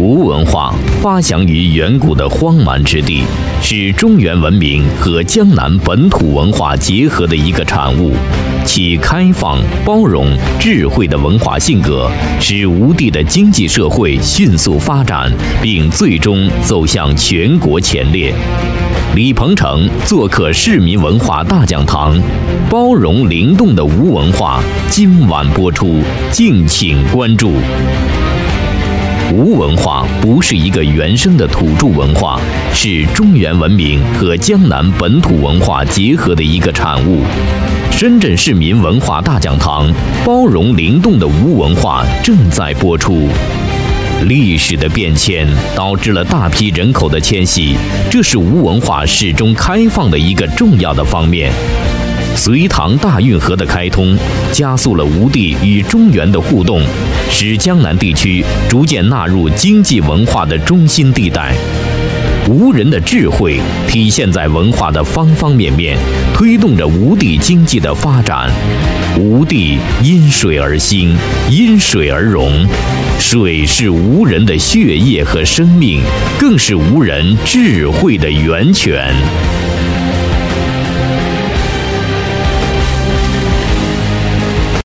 吴文化发祥于远古的荒蛮之地，是中原文明和江南本土文化结合的一个产物。其开放、包容、智慧的文化性格，使吴地的经济社会迅速发展，并最终走向全国前列。李鹏程做客市民文化大讲堂，包容灵动的吴文化，今晚播出，敬请关注。吴文化不是一个原生的土著文化，是中原文明和江南本土文化结合的一个产物。深圳市民文化大讲堂，包容灵动的吴文化正在播出。历史的变迁导致了大批人口的迁徙，这是吴文化始终开放的一个重要的方面。隋唐大运河的开通，加速了吴地与中原的互动，使江南地区逐渐纳入经济文化的中心地带。吴人的智慧体现在文化的方方面面，推动着吴地经济的发展。吴地因水而兴，因水而荣，水是吴人的血液和生命，更是吴人智慧的源泉。